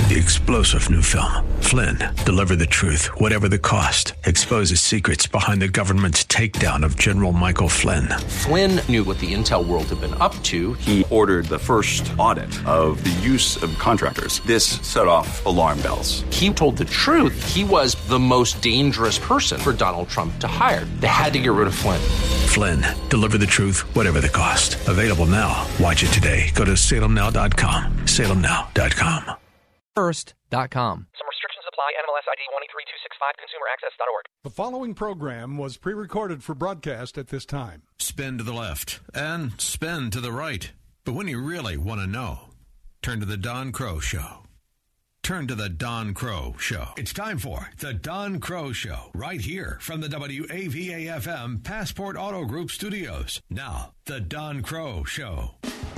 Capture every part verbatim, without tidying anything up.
The explosive new film, Flynn, deliver the truth, whatever the cost, exposes secrets behind the government's takedown of General Michael Flynn. Flynn knew what the intel world had been up to. He ordered the first audit of the use of contractors. This set off alarm bells. He told the truth. He was the most dangerous person for Donald Trump to hire. They had to get rid of Flynn. Flynn, deliver the truth, whatever the cost. Available now. Watch it today. Go to salem now dot com. salem now dot com. First dot com. Some restrictions apply. N M L S I D one eight three two six five, consumer access dot org. The following program was pre-recorded for broadcast at this time. Spin to the left and spin to the right. But when you really want to know, turn to the Don Crow Show. Turn to the Don Crow Show. It's time for the Don Crow Show, right here from the W A V A F M Passport Auto Group studios. Now, the Don Crow Show.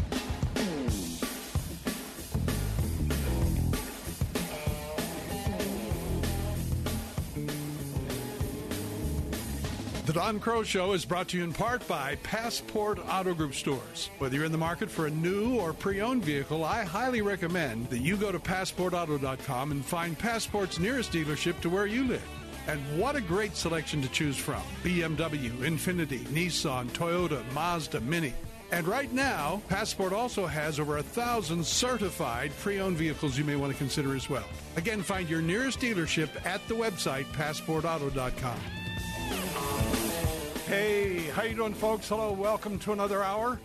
The Don Crow Show is brought to you in part by Passport Auto Group stores. Whether you're in the market for a new or pre-owned vehicle, I highly recommend that you go to passport auto dot com and find Passport's nearest dealership to where you live. And what a great selection to choose from. B M W, Infiniti, Nissan, Toyota, Mazda, Mini. And right now, Passport also has over a thousand certified pre-owned vehicles you may want to consider as well. Again, find your nearest dealership at the website passport auto dot com. Hey, how you doing, folks? Hello, welcome to another hour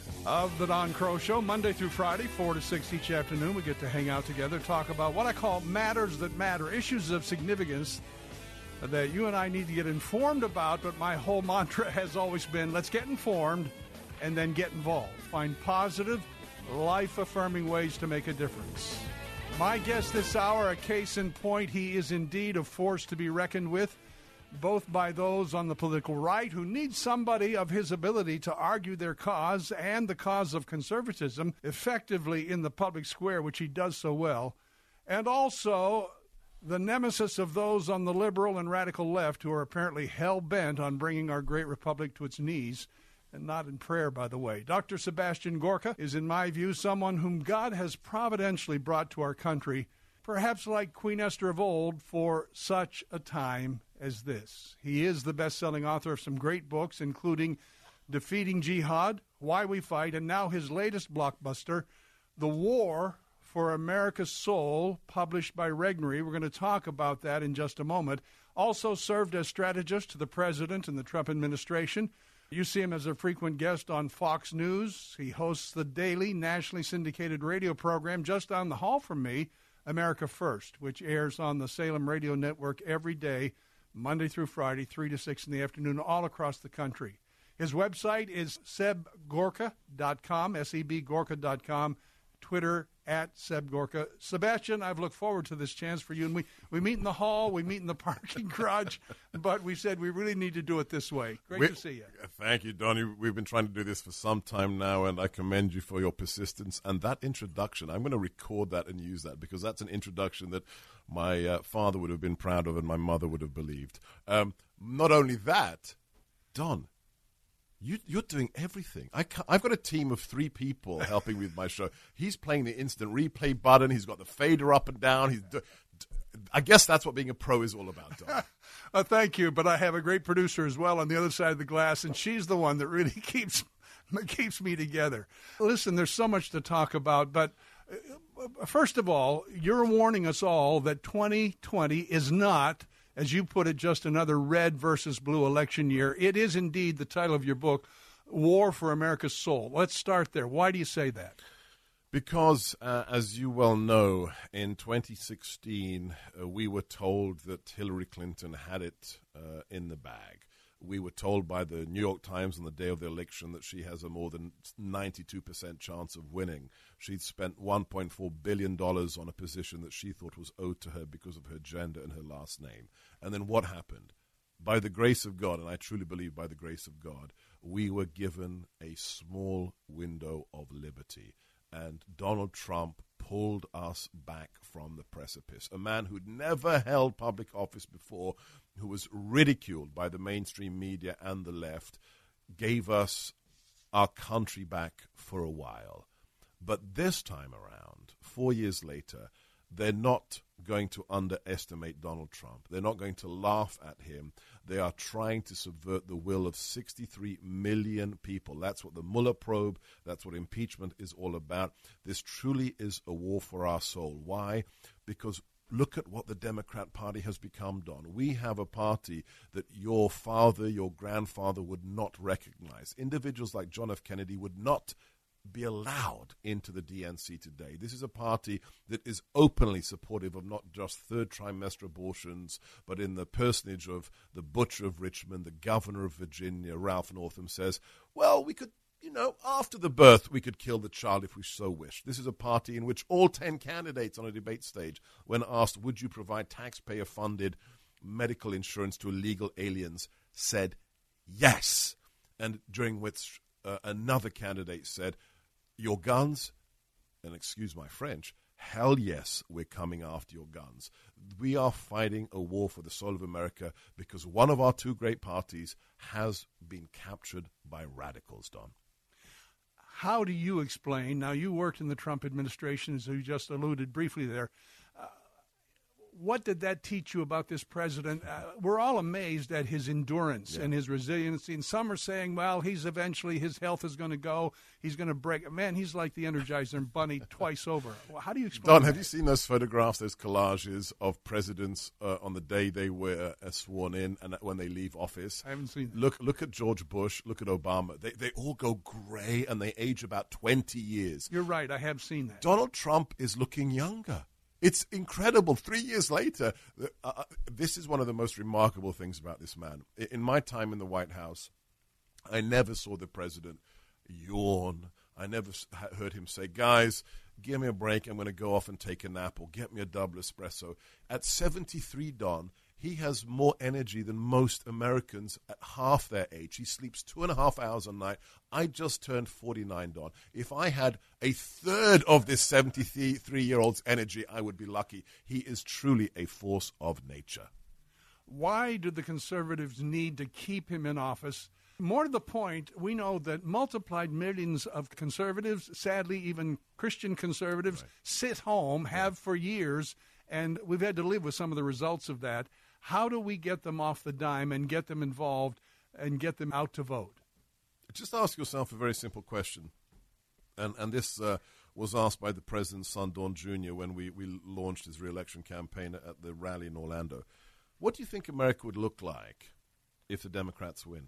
of the Don Crow Show, Monday through Friday, four to six each afternoon. We get to hang out together, talk about what I call matters that matter, issues of significance that you and I need to get informed about, but my whole mantra has always been, let's get informed and then get involved. Find positive, life-affirming ways to make a difference. My guest this hour, a case in point, he is indeed a force to be reckoned with, both by those on the political right who need somebody of his ability to argue their cause and the cause of conservatism effectively in the public square, which he does so well, and also the nemesis of those on the liberal and radical left who are apparently hell-bent on bringing our great republic to its knees, and not in prayer, by the way. Doctor Sebastian Gorka is, in my view, someone whom God has providentially brought to our country, perhaps like Queen Esther of old, for such a time as this. He is the best-selling author of some great books, including Defeating Jihad, Why We Fight, and now his latest blockbuster, The War for America's Soul, published by Regnery. We're going to talk about that in just a moment. Also served as strategist to the president and the Trump administration. You see him as a frequent guest on Fox News. He hosts the daily, nationally syndicated radio program just down the hall from me, America First, which airs on the Salem Radio Network every day, Monday through Friday, three to six in the afternoon, all across the country. His website is seb gorka dot com, S E B gorka dot com, Twitter at Seb Gorka. Sebastian, I've looked forward to this chance for you. And we, we meet in the hall, we meet in the parking garage, but we said we really need to do it this way. Great we, to see you. Thank you, Donnie. We've been trying to do this for some time now, and I commend you for your persistence. And that introduction, I'm going to record that and use that, because that's an introduction that my uh, father would have been proud of and my mother would have believed. Um, not only that, Don, You, you're doing everything. I can't, I've got a team of three people helping with my show. He's playing the instant replay button. He's got the fader up and down. He's. Do, I guess that's what being a pro is all about, Don. uh, thank you, but I have a great producer as well on the other side of the glass, and she's the one that really keeps keeps me together. Listen, there's so much to talk about, but uh, first of all, you're warning us all that twenty twenty is not, as you put it, just another red versus blue election year. It is indeed the title of your book, War for America's Soul. Let's start there. Why do you say that? Because, uh, as you well know, in twenty sixteen, uh, we were told that Hillary Clinton had it uh, in the bag. We were told by the New York Times on the day of the election that she has a more than ninety-two percent chance of winning. She'd spent one point four billion dollars on a position that she thought was owed to her because of her gender and her last name. And then what happened? By the grace of God, and I truly believe by the grace of God, we were given a small window of liberty. And Donald Trump pulled us back from the precipice. A man who'd never held public office before, who was ridiculed by the mainstream media and the left, gave us our country back for a while. But this time around, four years later, they're not going to underestimate Donald Trump. They're not going to laugh at him. They are trying to subvert the will of sixty-three million people. That's what the Mueller probe, that's what impeachment is all about. This truly is a war for our soul. Why? Because look at what the Democrat Party has become, Don. We have a party that your father, your grandfather would not recognize. Individuals like John F. Kennedy would not be allowed into the D N C today. This is a party that is openly supportive of not just third trimester abortions, but in the personage of the butcher of Richmond, the governor of Virginia, Ralph Northam, says, well, we could, you know, after the birth, we could kill the child if we so wished. This is a party in which all ten candidates on a debate stage, when asked, would you provide taxpayer-funded medical insurance to illegal aliens, said yes. And during which uh, another candidate said, your guns, and excuse my French, hell yes, we're coming after your guns. We are fighting a war for the soul of America because one of our two great parties has been captured by radicals, Don. How do you explain, now you worked in the Trump administration, as you just alluded briefly there, uh, what did that teach you about this president? Uh, we're all amazed at his endurance yeah. and his resiliency. And some are saying, well, he's eventually, his health is going to go. He's going to break. Man, he's like the Energizer Bunny twice over. Well, how do you explain Don, that? have you seen those photographs, those collages of presidents uh, on the day they were uh, sworn in and when they leave office? I haven't seen that. Look, look at George Bush. Look at Obama. They, they all go gray and they age about twenty years. You're right. I have seen that. Donald Trump is looking younger. It's incredible. Three years later, uh, this is one of the most remarkable things about this man. In my time in the White House, I never saw the president yawn. I never heard him say, guys, give me a break. I'm going to go off and take a nap or get me a double espresso. At seventy-three, Don, he has more energy than most Americans at half their age. He sleeps two and a half hours a night. I just turned forty-nine, Don. If I had a third of this seventy-three-year-old's energy, I would be lucky. He is truly a force of nature. Why do the conservatives need to keep him in office? More to the point, we know that multiplied millions of conservatives, sadly even Christian conservatives, right. sit home, have for years, and we've had to live with some of the results of that. How do we get them off the dime and get them involved and get them out to vote? Just ask yourself a very simple question. And and this uh, was asked by the president's son, Don Junior, when we, we launched his re-election campaign at the rally in Orlando. What do you think America would look like if the Democrats win?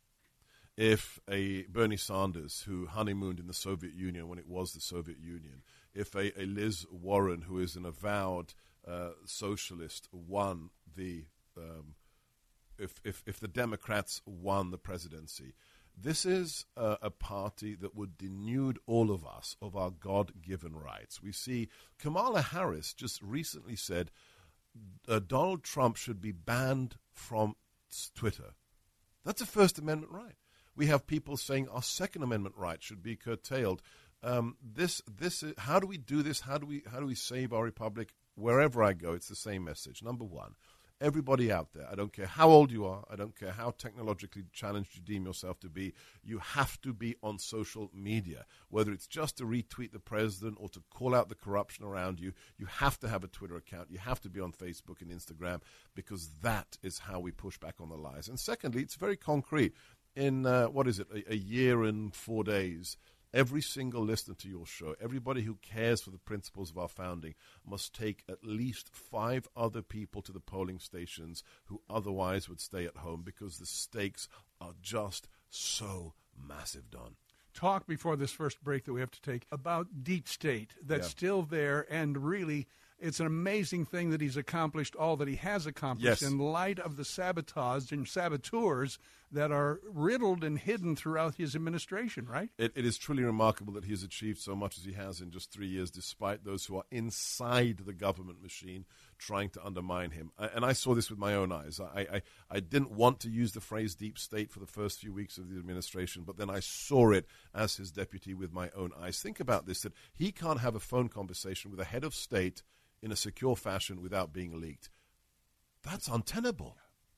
If a Bernie Sanders, who honeymooned in the Soviet Union when it was the Soviet Union, if a, a Liz Warren, who is an avowed uh, socialist, won the um, if, if if the Democrats won the presidency, this is a, a party that would denude all of us of our God-given rights. We see Kamala Harris just recently said uh, Donald Trump should be banned from Twitter. That's a First Amendment right. We have people saying our Second Amendment right should be curtailed. Um, this, this, is, how do we do this? How do we, how do we save our republic? Wherever I go, it's the same message. Number one, everybody out there, I don't care how old you are, I don't care how technologically challenged you deem yourself to be, you have to be on social media. Whether it's just to retweet the president or to call out the corruption around you, you have to have a Twitter account. You have to be on Facebook and Instagram because that is how we push back on the lies. And secondly, it's very concrete. In, uh, what is it, a, a year and four days, every single listener to your show, everybody who cares for the principles of our founding, must take at least five other people to the polling stations who otherwise would stay at home because the stakes are just so massive, Don. Talk before this first break that we have to take about deep state that's yeah. still there, and really it's an amazing thing that he's accomplished all that he has accomplished yes. in light of the sabotage and saboteurs that are riddled and hidden throughout his administration, right? It, it is truly remarkable that he has achieved so much as he has in just three years, despite those who are inside the government machine trying to undermine him. I, and I saw this with my own eyes. I, I, I didn't want to use the phrase deep state for the first few weeks of the administration, but then I saw it as his deputy with my own eyes. Think about this, that he can't have a phone conversation with a head of state in a secure fashion without being leaked. That's untenable.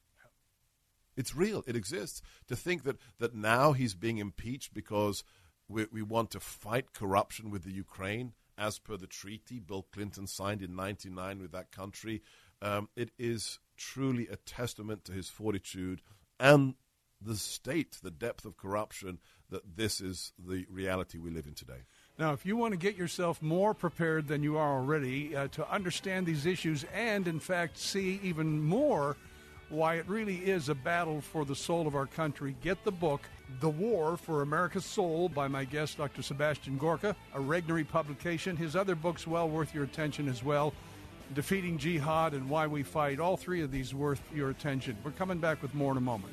It's real. It exists. To think that, that now he's being impeached because we, we want to fight corruption with the Ukraine as per the treaty Bill Clinton signed in ninety-nine with that country. Um, it is truly a testament to his fortitude and the state, the depth of corruption, that this is the reality we live in today. Now, if you want to get yourself more prepared than you are already uh, to understand these issues and, in fact, see even more why it really is a battle for the soul of our country, get the book, The War for America's Soul, by my guest, Doctor Sebastian Gorka, a Regnery publication. His other books well worth your attention as well, Defeating Jihad and Why We Fight. All three of these worth your attention. We're coming back with more in a moment.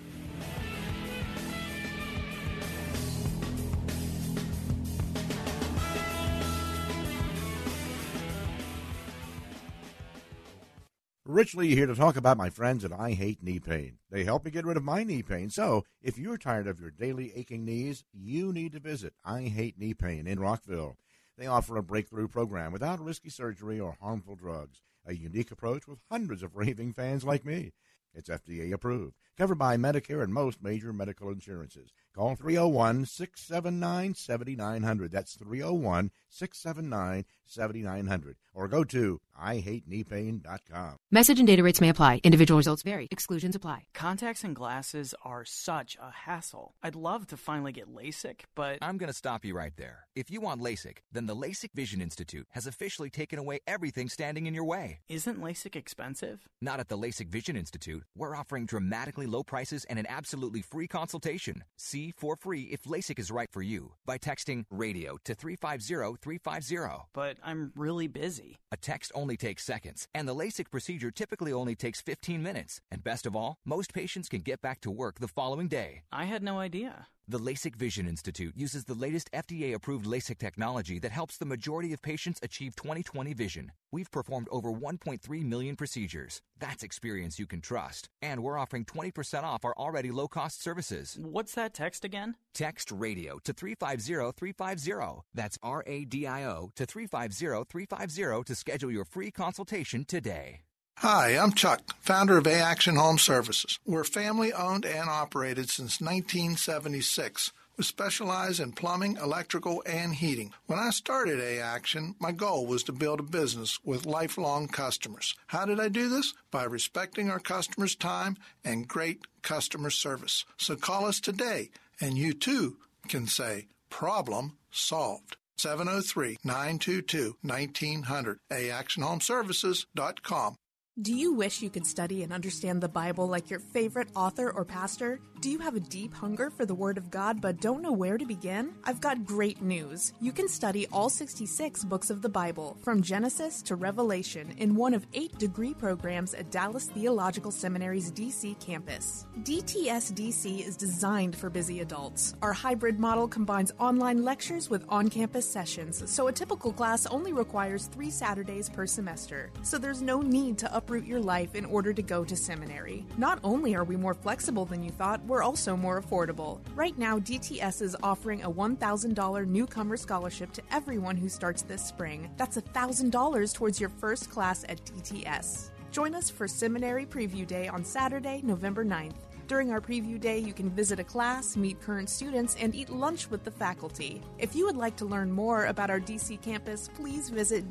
Rich Lee here to talk about my friends at I Hate Knee Pain. They help me get rid of my knee pain, so if you're tired of your daily aching knees, you need to visit I Hate Knee Pain in Rockville. They offer a breakthrough program without risky surgery or harmful drugs, a unique approach with hundreds of raving fans like me. It's F D A approved, covered by Medicare and most major medical insurances. Call three oh one, six seven nine, seven nine zero zero. That's three oh one, six seven nine, seven nine zero zero. Or go to I hate knee pain dot com. Message and data rates may apply. Individual results vary. Exclusions apply. Contacts and glasses are such a hassle. I'd love to finally get LASIK, but... I'm going to stop you right there. If you want LASIK, then the LASIK Vision Institute has officially taken away everything standing in your way. Isn't LASIK expensive? Not at the LASIK Vision Institute. We're offering dramatically low prices and an absolutely free consultation. See for free if LASIK is right for you by texting RADIO to three five zero three five zero. But I'm really busy. A text only takes seconds, and the LASIK procedure typically only takes fifteen minutes. And best of all, most patients can get back to work the following day. I had no idea. The LASIK Vision Institute uses the latest F D A-approved LASIK technology that helps the majority of patients achieve twenty twenty vision. We've performed over one point three million procedures. That's experience you can trust. And we're offering twenty percent off our already low-cost services. What's that text again? Text RADIO to three five zero three five zero. That's R A D I O to three five zero three five zero to schedule your free consultation today. Hi, I'm Chuck, founder of A-Action Home Services. We're family-owned and operated since nineteen seventy-six. We specialize in plumbing, electrical, and heating. When I started A-Action, my goal was to build a business with lifelong customers. How did I do this? By respecting our customers' time and great customer service. So call us today, and you too can say, problem solved. seven oh three, nine two two, nineteen hundred, a action home services dot com. Do you wish you could study and understand the Bible like your favorite author or pastor? Do you have a deep hunger for the Word of God but don't know where to begin? I've got great news. You can study all sixty-six books of the Bible, from Genesis to Revelation, in one of eight degree programs at Dallas Theological Seminary's D C campus. D T S D C is designed for busy adults. Our hybrid model combines online lectures with on-campus sessions, so a typical class only requires three Saturdays per semester. So there's no need to uproot your life in order to go to seminary. Not only are we more flexible than you thought, we're also more affordable. Right now, D T S is offering a one thousand dollars newcomer scholarship to everyone who starts this spring. That's one thousand dollars towards your first class at D T S. Join us for Seminary Preview Day on Saturday, November ninth. During our preview day, you can visit a class, meet current students, and eat lunch with the faculty. If you would like to learn more about our D C campus, please visit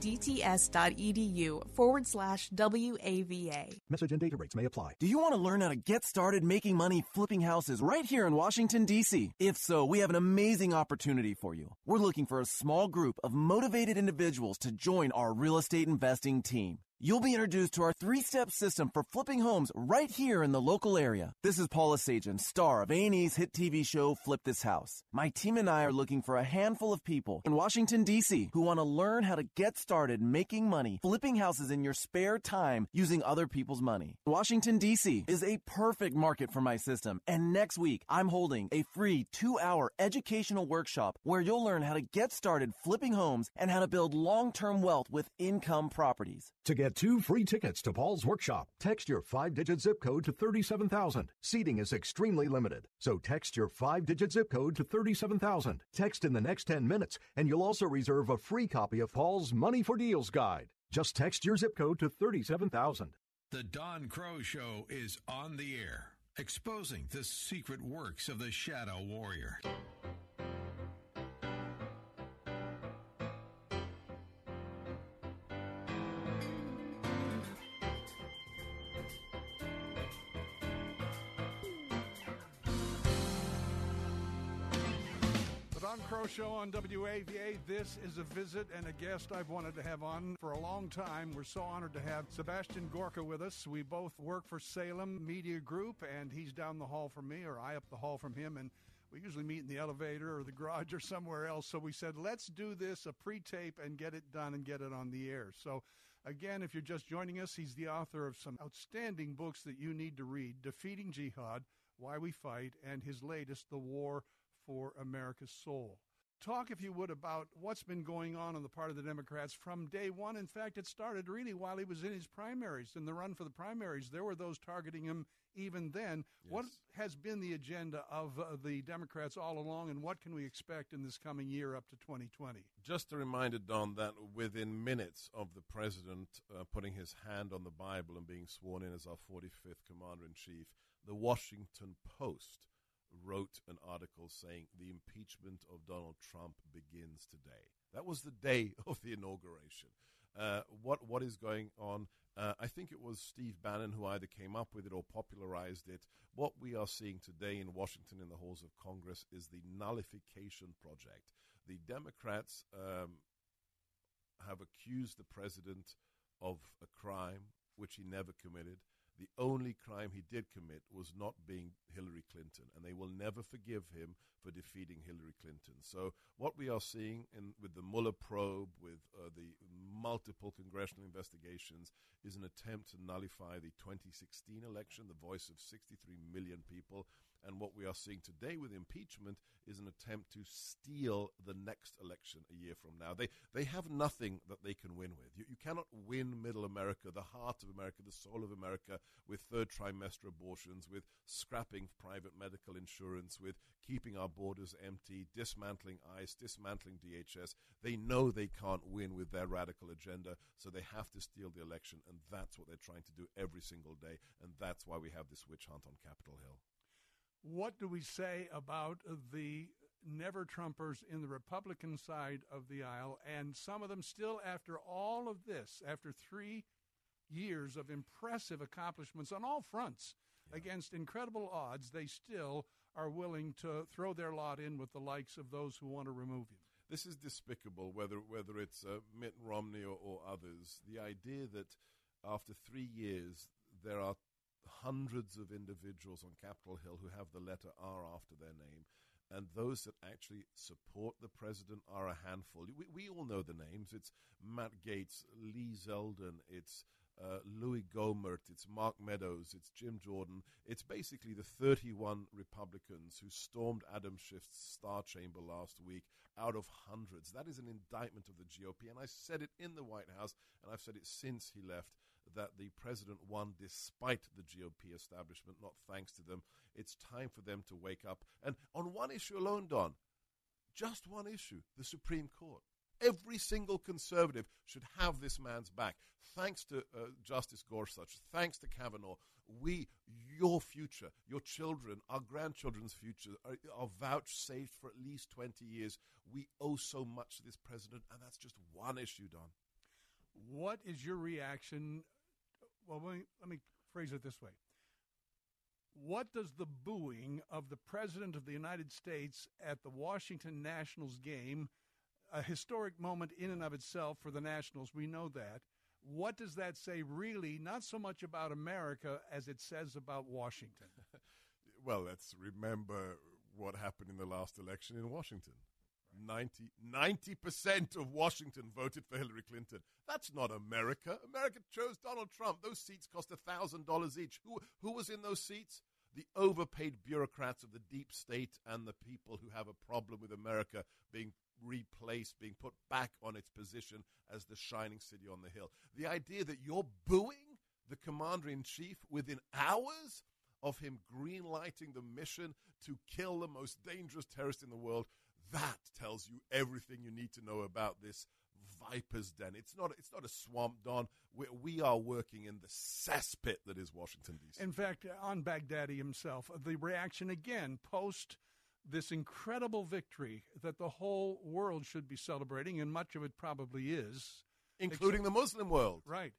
dts.edu forward slash WAVA. Message and data rates may apply. Do you want to learn how to get started making money flipping houses right here in Washington, D C? If so, we have an amazing opportunity for you. We're looking for a small group of motivated individuals to join our real estate investing team. You'll be introduced to our three-step system for flipping homes right here in the local area. This is Paula Sajan, star of A and E's hit T V show Flip This House. My team and I are looking for a handful of people in Washington, D C who want to learn how to get started making money flipping houses in your spare time using other people's money. Washington, D C is a perfect market for my system, and next week I'm holding a free two-hour educational workshop where you'll learn how to get started flipping homes and how to build long-term wealth with income properties. To get two free tickets to Paul's workshop, text your five-digit zip code to thirty-seven thousand. Seating is extremely limited, so text your five-digit zip code to thirty-seven thousand. Text in the next ten minutes, and you'll also reserve a free copy of Paul's Money for Deals guide. Just text your zip code to thirty-seven thousand. The Don Crow Show is on the air, exposing the secret works of the Shadow Warrior. Don Crow Show on W A V A. This is a visit and a guest I've wanted to have on for a long time. We're so honored to have Sebastian Gorka with us. We both work for Salem Media Group, and he's down the hall from me, or I up the hall from him, and we usually meet in the elevator or the garage or somewhere else. So we said, let's do this, a pre-tape, and get it done and get it on the air. So, again, if you're just joining us, he's the author of some outstanding books that you need to read, Defeating Jihad, Why We Fight, and his latest, The War for America's Soul. Talk, if you would, about what's been going on on the part of the Democrats from day one. In fact, it started really while he was in his primaries, in the run for the primaries. There were those targeting him even then. Yes. What has been the agenda of uh, the Democrats all along, and what can we expect in this coming year up to twenty twenty? Just a reminder, Don, that within minutes of the president uh, putting his hand on the Bible and being sworn in as our forty-fifth Commander-in-Chief, the Washington Post wrote an article saying the impeachment of Donald Trump begins today. That was the day of the inauguration. Uh, what what is going on? Uh, I think it was Steve Bannon who either came up with it or popularized it. What we are seeing today in Washington in the halls of Congress is the nullification project. The Democrats um, have accused the president of a crime which he never committed. The only crime he did commit was not being Hillary Clinton, and they will never forgive him for defeating Hillary Clinton. So what we are seeing in, with the Mueller probe, with uh, the multiple congressional investigations, is an attempt to nullify the twenty sixteen election, the voice of sixty-three million people. And what we are seeing today with impeachment is an attempt to steal the next election a year from now. They they have nothing that they can win with. You, you cannot win Middle America, the heart of America, the soul of America, with third trimester abortions, with scrapping private medical insurance, with keeping our borders empty, dismantling ICE, dismantling D H S. They know they can't win with their radical agenda, so they have to steal the election, and that's what they're trying to do every single day, and that's why we have this witch hunt on Capitol Hill. What do we say about the never-Trumpers in the Republican side of the aisle, and some of them still, after all of this, after three years of impressive accomplishments on all fronts, yeah. against incredible odds, they still are willing to throw their lot in with the likes of those who want to remove him? This is despicable, whether whether it's uh, Mitt Romney or, or others. The idea that after three years there are hundreds of individuals on Capitol Hill who have the letter R after their name, and those that actually support the president are a handful. We, we all know the names. It's Matt Gaetz, Lee Zeldin, it's uh, Louis Gohmert, it's Mark Meadows, it's Jim Jordan. It's basically the thirty-one Republicans who stormed Adam Schiff's Star Chamber last week out of hundreds. That is an indictment of the G O P, and I said it in the White House, and I've said it since he left, that the president won despite the G O P establishment, not thanks to them. It's time for them to wake up. And on one issue alone, Don, just one issue, the Supreme Court. Every single conservative should have this man's back. Thanks to uh, Justice Gorsuch, thanks to Kavanaugh, we, your future, your children, our grandchildren's future are, are vouchsafed for at least twenty years. We owe so much to this president, and that's just one issue, Don. What is your reaction? Well, let me, let me phrase it this way. What does the booing of the President of the United States at the Washington Nationals game, a historic moment in and of itself for the Nationals, we know that, what does that say really, not so much about America as it says about Washington? Well, let's remember what happened in the last election in Washington. ninety percent of Washington voted for Hillary Clinton. That's not America. America chose Donald Trump. Those seats cost one thousand dollars each. Who, who was in those seats? The overpaid bureaucrats of the deep state and the people who have a problem with America being replaced, being put back on its position as the shining city on the hill. The idea that you're booing the commander-in-chief within hours of him green-lighting the mission to kill the most dangerous terrorist in the world, that tells you everything you need to know about this viper's den. It's not it's not a swamp, Don. We, we are working in the cesspit that is Washington, D C. In fact, on Baghdadi himself, the reaction again post this incredible victory that the whole world should be celebrating, and much of it probably is. Including except, the Muslim world. Right.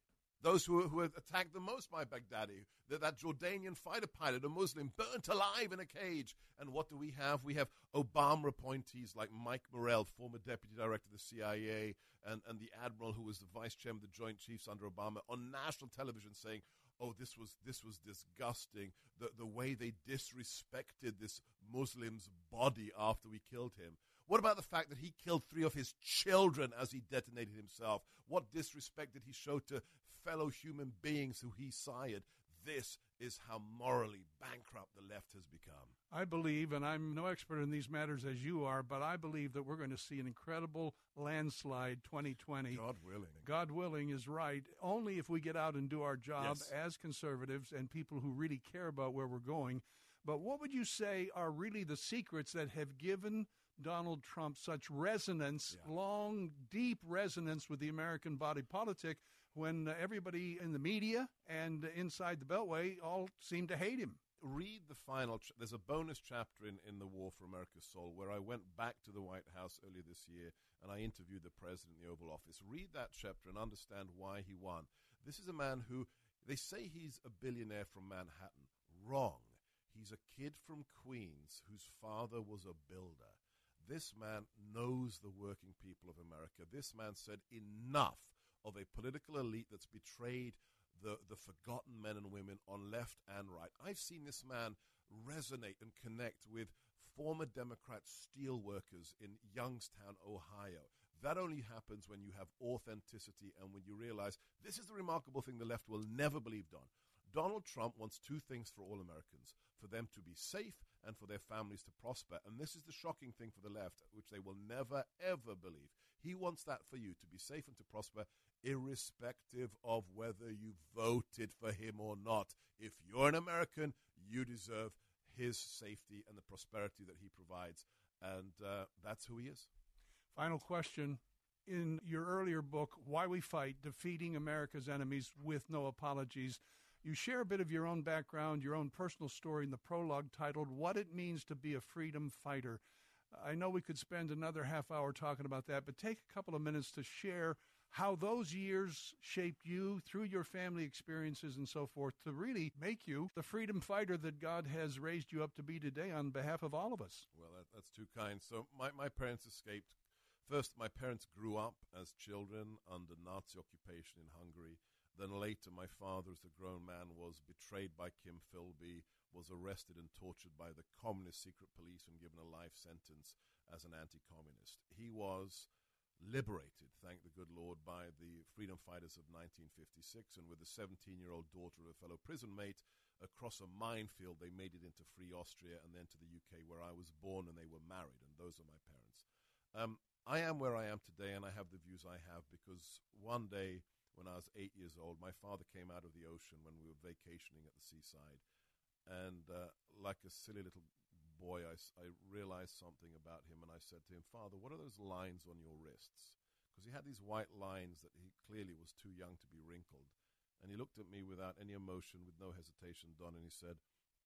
Those who, who were attacked the most by Baghdadi, that, that Jordanian fighter pilot, a Muslim, burnt alive in a cage. And what do we have? We have Obama appointees like Mike Morrell, former deputy director of the C I A, and, and the admiral who was the vice chairman of the Joint Chiefs under Obama, on national television saying, oh, this was this was disgusting, the, the way they disrespected this Muslim's body after we killed him. What about the fact that he killed three of his children as he detonated himself? What disrespect did he show to fellow human beings who he sired? This is how morally bankrupt the left has become. I believe, and I'm no expert in these matters as you are, but I believe that we're going to see an incredible landslide twenty twenty. God willing. God willing is right. Only if we get out and do our job Yes. as conservatives and people who really care about where we're going. But what would you say are really the secrets that have given Donald Trump such resonance, yeah. long, deep resonance with the American body politic, when uh, everybody in the media and inside the Beltway all seem to hate him? Read the final, ch- there's a bonus chapter in, in The War for America's Soul where I went back to the White House earlier this year and I interviewed the president in the Oval Office. Read that chapter and understand why he won. This is a man who, they say he's a billionaire from Manhattan. Wrong. He's a kid from Queens whose father was a builder. This man knows the working people of America. This man said enough of a political elite that's betrayed the, the forgotten men and women on left and right. I've seen this man resonate and connect with former Democrat steelworkers in Youngstown, Ohio. That only happens when you have authenticity and when you realize this is the remarkable thing the left will never believe, Don. Donald Trump wants two things for all Americans, for them to be safe and for their families to prosper. And this is the shocking thing for the left, which they will never, ever believe. He wants that for you, to be safe and to prosper, irrespective of whether you voted for him or not. If you're an American, you deserve his safety and the prosperity that he provides. And uh, that's who he is. Final question. In your earlier book, Why We Fight, Defeating America's Enemies with No Apologies, you share a bit of your own background, your own personal story in the prologue titled, What It Means to Be a Freedom Fighter. I know we could spend another half hour talking about that, but take a couple of minutes to share how those years shaped you through your family experiences and so forth to really make you the freedom fighter that God has raised you up to be today on behalf of all of us. Well, that, that's too kind. So my, my parents escaped. First, my parents grew up as children under Nazi occupation in Hungary. Then later, my father, as a grown man, was betrayed by Kim Philby, was arrested and tortured by the communist secret police and given a life sentence as an anti-communist. He was liberated, thank the good Lord, by the freedom fighters of nineteen fifty-six, and with a seventeen-year-old daughter of a fellow prison mate, across a minefield, they made it into free Austria and then to the U K, where I was born, and they were married, and those are my parents. Um, I am where I am today, and I have the views I have because one day, when I was eight years old, my father came out of the ocean when we were vacationing at the seaside. And uh, like a silly little boy, I, I realized something about him. And I said to him, Father, what are those lines on your wrists? Because he had these white lines that he clearly was too young to be wrinkled. And he looked at me without any emotion, with no hesitation, Don, and he said,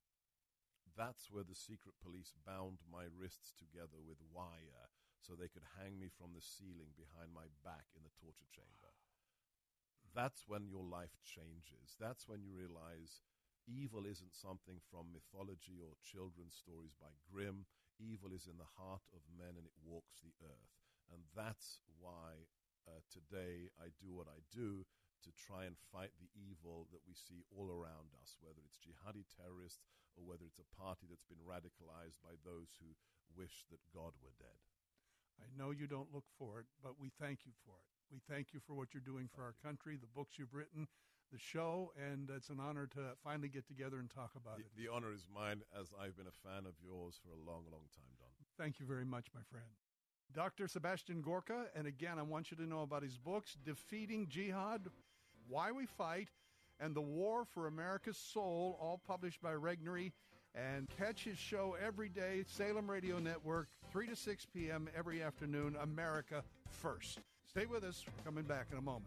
that's where the secret police bound my wrists together with wire so they could hang me from the ceiling behind my back in the torture chamber. That's when your life changes. That's when you realize evil isn't something from mythology or children's stories by Grimm. Evil is in the heart of men, and it walks the earth. And that's why uh, today I do what I do, to try and fight the evil that we see all around us, whether it's jihadi terrorists or whether it's a party that's been radicalized by those who wish that God were dead. I know you don't look for it, but we thank you for it. We thank you for what you're doing for our country, the books you've written, the show, and it's an honor to finally get together and talk about the, it. The honor is mine, as I've been a fan of yours for a long, long time, Don. Thank you very much, my friend. Doctor Sebastian Gorka, and again, I want you to know about his books, Defeating Jihad, Why We Fight, and The War for America's Soul, all published by Regnery. And catch his show every day, Salem Radio Network, three to six p.m. every afternoon, America First. Stay with us. We're coming back in a moment.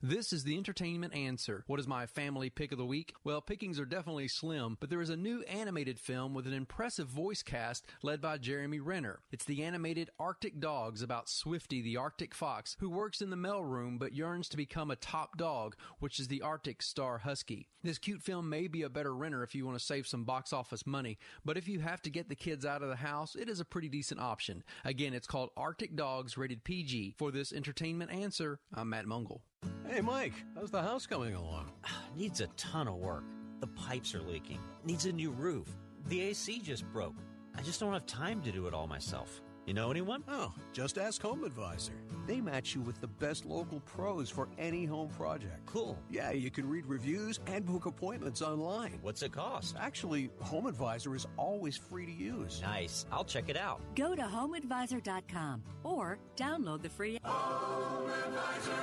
This is the Entertainment Answer. What is my family pick of the week? Well, pickings are definitely slim, but there is a new animated film with an impressive voice cast led by Jeremy Renner. It's the animated Arctic Dogs about Swifty the Arctic fox, who works in the mailroom but yearns to become a top dog, which is the Arctic Star Husky. This cute film may be a better Renner if you want to save some box office money, but if you have to get the kids out of the house, it is a pretty decent option. Again, it's called Arctic Dogs, rated P G. For this Entertainment Answer, I'm Matt Mungle. Hey, Mike, how's the house coming along? Needs a ton of work. The pipes are leaking. Needs a new roof. The A C just broke. I just don't have time to do it all myself. You know anyone? Oh, just ask Home Advisor. They match you with the best local pros for any home project. Cool. Yeah, you can read reviews and book appointments online. What's it cost? Actually, Home Advisor is always free to use. Nice. I'll check it out. Go to home advisor dot com or download the free Home Advisor.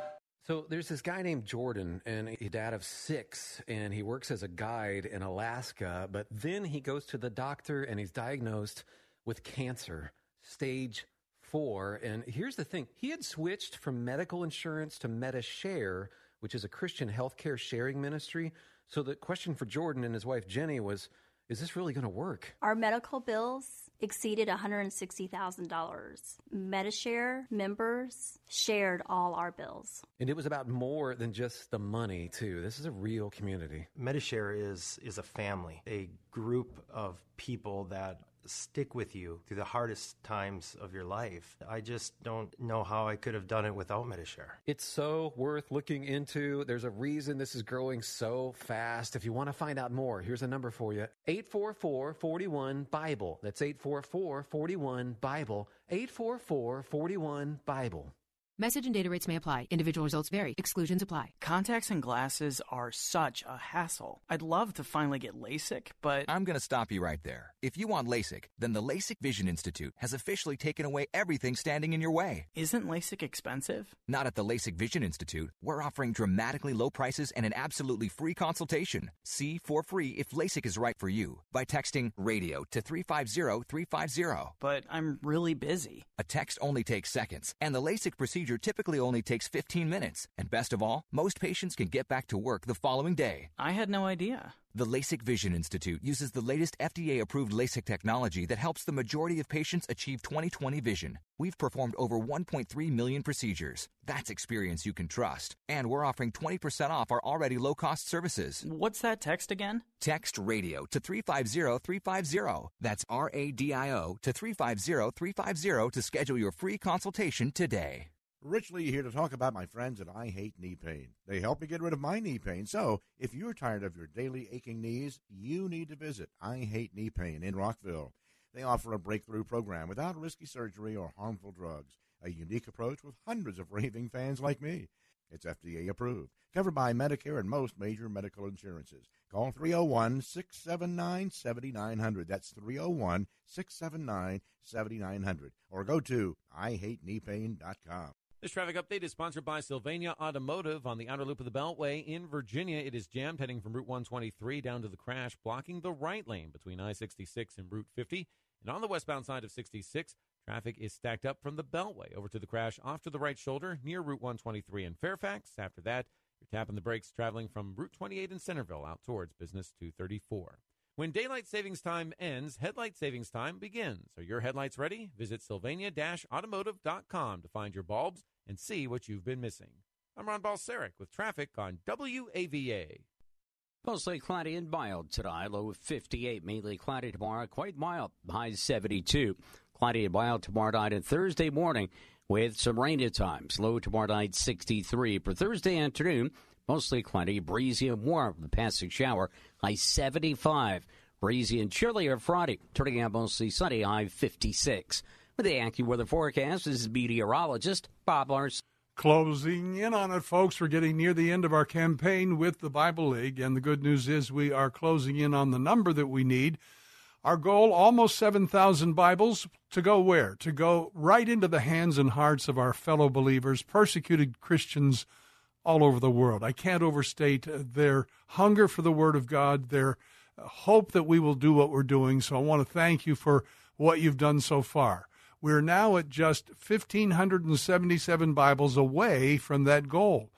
So there's this guy named Jordan, and he's a dad of six, and he works as a guide in Alaska, but then he goes to the doctor, and he's diagnosed with cancer, stage four. And here's the thing. He had switched from medical insurance to MediShare, which is a Christian healthcare sharing ministry. So the question for Jordan and his wife, Jenny, was, is this really going to work? Our medical bills exceeded one hundred sixty thousand dollars. MediShare members shared all our bills. And it was about more than just the money, too. This is a real community. MediShare is is a family, a group of people that stick with you through the hardest times of your life. I just don't know how I could have done it without MediShare. It's so worth looking into. There's a reason this is growing so fast. If you want to find out more, here's a number for you. eight four four, four one, BIBLE. That's eight four four, four one, BIBLE. eight four four, four one, BIBLE. Message and data rates may apply. Individual results vary. Exclusions apply. Contacts and glasses are such a hassle. I'd love to finally get LASIK, but... I'm going to stop you right there. If you want LASIK, then the LASIK Vision Institute has officially taken away everything standing in your way. Isn't LASIK expensive? Not at the LASIK Vision Institute. We're offering dramatically low prices and an absolutely free consultation. See for free if LASIK is right for you by texting RADIO to three five zero, three five zero. But I'm really busy. A text only takes seconds, and the LASIK procedure typically only takes fifteen minutes. And best of all, most patients can get back to work the following day. I had no idea. The LASIK Vision Institute uses the latest F D A-approved LASIK technology that helps the majority of patients achieve twenty twenty vision. We've performed over one point three million procedures. That's experience you can trust. And we're offering twenty percent off our already low-cost services. What's that text again? Text RADIO to three five zero, three five zero. That's R A D I O to three five zero, three five zero to schedule your free consultation today. Rich Lee here to talk about my friends at I Hate Knee Pain. They help me get rid of my knee pain. So if you're tired of your daily aching knees, you need to visit I Hate Knee Pain in Rockville. They offer a breakthrough program without risky surgery or harmful drugs, a unique approach with hundreds of raving fans like me. It's F D A approved, covered by Medicare and most major medical insurances. Call three oh one, six seven nine, seven nine zero zero. That's three oh one, six seven nine, seven nine zero zero. Or go to I hate knee pain dot com. This traffic update is sponsored by Sylvania Automotive on the outer loop of the Beltway in Virginia. It is jammed heading from Route one twenty-three down to the crash, blocking the right lane between I sixty-six and Route fifty. And on the westbound side of sixty-six, traffic is stacked up from the Beltway over to the crash off to the right shoulder near Route one twenty-three in Fairfax. After that, you're tapping the brakes traveling from Route twenty-eight in Centerville out towards Business two thirty-four. When daylight savings time ends, headlight savings time begins. Are your headlights ready? Visit sylvania dash automotive dot com to find your bulbs and see what you've been missing. I'm Ron Balseric with traffic on W A V A. Mostly cloudy and mild today, low of fifty-eight. Mainly cloudy tomorrow, quite mild, high seventy-two. Cloudy and mild tomorrow night and Thursday morning with some rain at times. Low tomorrow night, sixty-three. For Thursday afternoon, mostly cloudy, breezy and warm. The passing shower, high seventy-five. Breezy and chillier Friday, turning out mostly sunny, high fifty-six. With the AccuWeather forecast, this is meteorologist Bob Larson. Closing in on it, folks. We're getting near the end of our campaign with the Bible League, and the good news is we are closing in on the number that we need. Our goal, almost seven thousand Bibles, to go where? To go right into the hands and hearts of our fellow believers, persecuted Christians all over the world. I can't overstate their hunger for the Word of God, their hope that we will do what we're doing. So I want to thank you for what you've done so far. We're now at just one thousand five hundred seventy-seven Bibles away from that goal.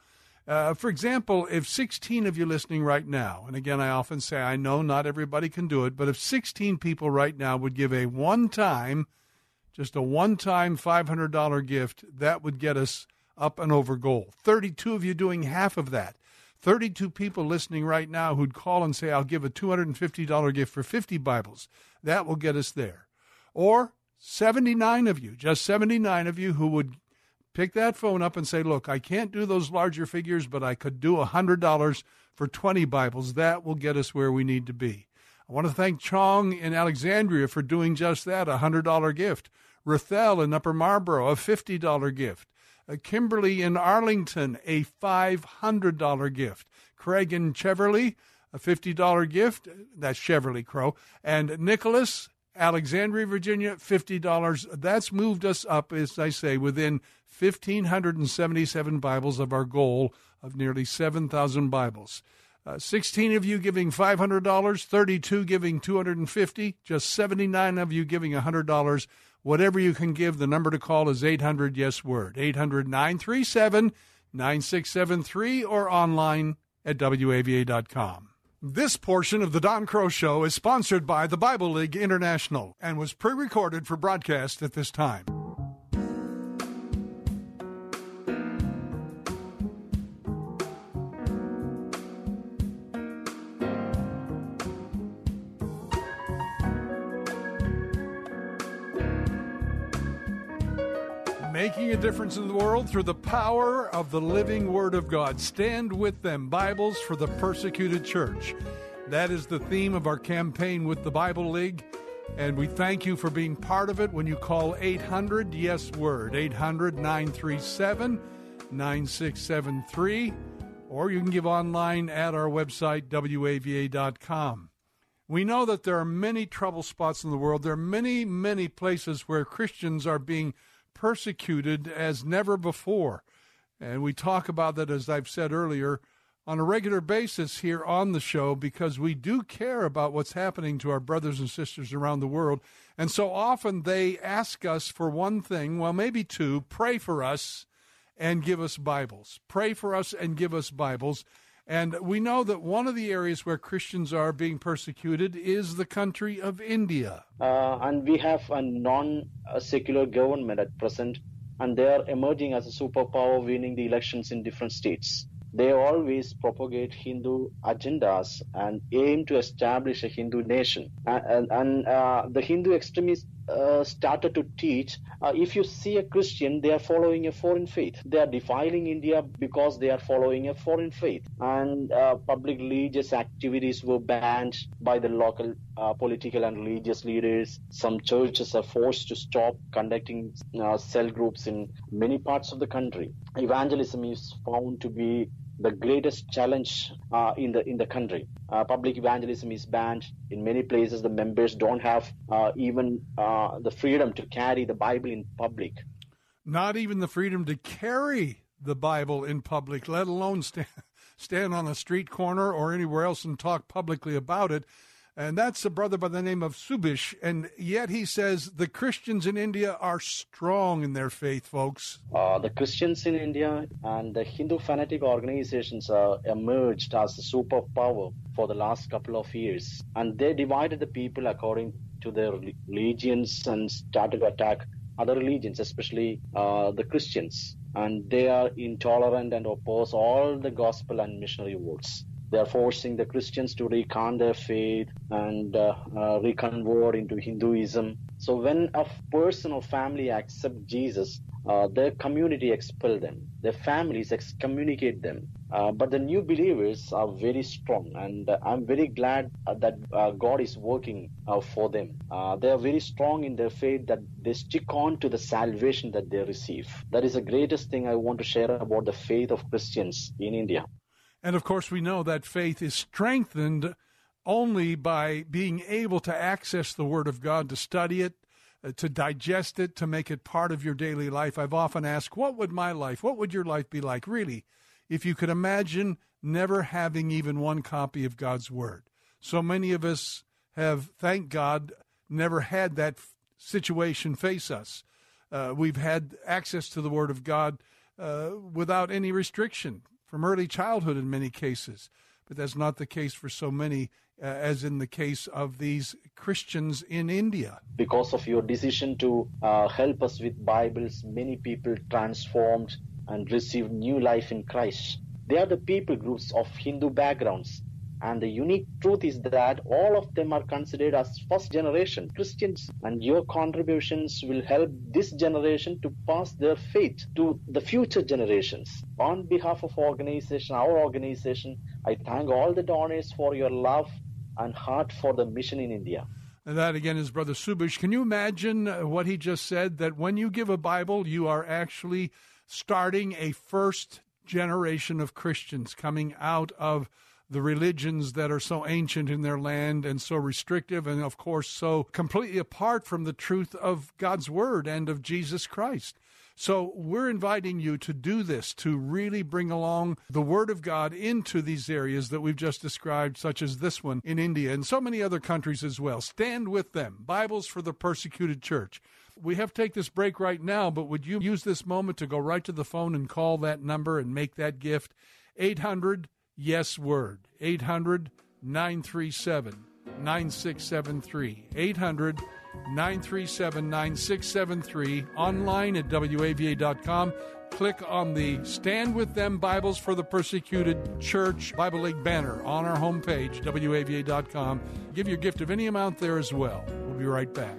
Uh, for example, if sixteen of you listening right now, and again, I often say, I know not everybody can do it, but if sixteen people right now would give a one-time, just a one-time five hundred dollars gift, that would get us up and over goal. thirty-two of you doing half of that. thirty-two people listening right now who'd call and say, I'll give a two hundred fifty dollars gift for fifty Bibles. That will get us there. Or seventy-nine of you, just seventy-nine of you who would pick that phone up and say, look, I can't do those larger figures, but I could do one hundred dollars for twenty Bibles. That will get us where we need to be. I want to thank Chong in Alexandria for doing just that, a one hundred dollars gift. Rathel in Upper Marlboro, a fifty dollars gift. Uh, Kimberly in Arlington, a five hundred dollars gift. Craig in Cheverly, a fifty dollars gift. That's Cheverly Crow. And Nicholas, Alexandria, Virginia, fifty dollars. That's moved us up, as I say, within one thousand five hundred seventy-seven Bibles of our goal of nearly seven thousand Bibles. Uh, sixteen of you giving five hundred dollars, thirty-two giving two hundred fifty dollars, just seventy-nine of you giving one hundred dollars. Whatever you can give, the number to call is eight hundred yes word, eight hundred nine three seven nine six seven three, or online at W A V A dot com. This portion of the Don Crow Show is sponsored by the Bible League International and was pre-recorded for broadcast at this time. Making a difference in the world through the power of the living Word of God. Stand with them, Bibles for the Persecuted Church. That is the theme of our campaign with the Bible League, and we thank you for being part of it when you call eight hundred yes word, eight hundred nine three seven nine six seven three, or you can give online at our website, W A V A dot com. We know that there are many trouble spots in the world. There are many, many places where Christians are being persecuted as never before. And we talk about that, as I've said earlier, on a regular basis here on the show, because we do care about what's happening to our brothers and sisters around the world. And so often they ask us for one thing, well, maybe two: pray for us and give us Bibles. Pray for us and give us Bibles. And we know that one of the areas where Christians are being persecuted is the country of India. Uh, and we have a non-secular government at present, and they are emerging as a superpower, winning the elections in different states. They always propagate Hindu agendas and aim to establish a Hindu nation. And, and, and uh, the Hindu extremists uh, started to teach, uh, if you see a Christian, they are following a foreign faith. They are defiling India because they are following a foreign faith. And uh, public religious activities were banned by the local uh, political and religious leaders. Some churches are forced to stop conducting uh, cell groups in many parts of the country. Evangelism is found to be the greatest challenge uh, in the in the country. Uh, public evangelism is banned. In many places, the members don't have uh, even uh, the freedom to carry the Bible in public. Not even the freedom to carry the Bible in public, let alone stand, stand on a street corner or anywhere else and talk publicly about it. And that's a brother by the name of Subish. And yet he says the Christians in India are strong in their faith, folks. Uh, the Christians in India and the Hindu fanatic organizations uh, emerged as a superpower for the last couple of years. And they divided the people according to their religions and started to attack other religions, especially uh, the Christians. And they are intolerant and oppose all the gospel and missionary works. They are forcing the Christians to recant their faith and uh, uh, reconvert into Hinduism. So when a person or family accept Jesus, uh, their community expel them. Their families excommunicate them. Uh, but the new believers are very strong, and uh, I'm very glad uh, that uh, God is working uh, for them. Uh, they are very strong in their faith, that they stick on to the salvation that they receive. That is the greatest thing I want to share about the faith of Christians in India. And, of course, we know that faith is strengthened only by being able to access the Word of God, to study it, uh, to digest it, to make it part of your daily life. I've often asked, what would my life, what would your life be like, really, if you could imagine never having even one copy of God's Word? So many of us have, thank God, never had that situation face us. Uh, we've had access to the Word of God uh, without any restriction. from early childhood in many cases. But that's not the case for so many, uh, as in the case of these Christians in India. Because of your decision to uh, help us with Bibles, many people transformed and received new life in Christ. They are the people groups of Hindu backgrounds. And the unique truth is that all of them are considered as first generation Christians. And your contributions will help this generation to pass their faith to the future generations. On behalf of organization, our organization, I thank all the donors for your love and heart for the mission in India. And that again is Brother Subish. Can you imagine what he just said, that when you give a Bible, you are actually starting a first generation of Christians coming out of the religions that are so ancient in their land and so restrictive and, of course, so completely apart from the truth of God's Word and of Jesus Christ. So we're inviting you to do this, to really bring along the Word of God into these areas that we've just described, such as this one in India and so many other countries as well. Stand with them. Bibles for the Persecuted Church. We have to take this break right now, but would you use this moment to go right to the phone and call that number and make that gift? eight hundred Yes Word, eight hundred nine three seven nine six seven three, eight hundred nine three seven nine six seven three, online at W A V A dot com. Click on the Stand With Them Bibles for the Persecuted Church Bible League banner on our homepage, W A V A dot com. Give your gift of any amount there as well. We'll be right back.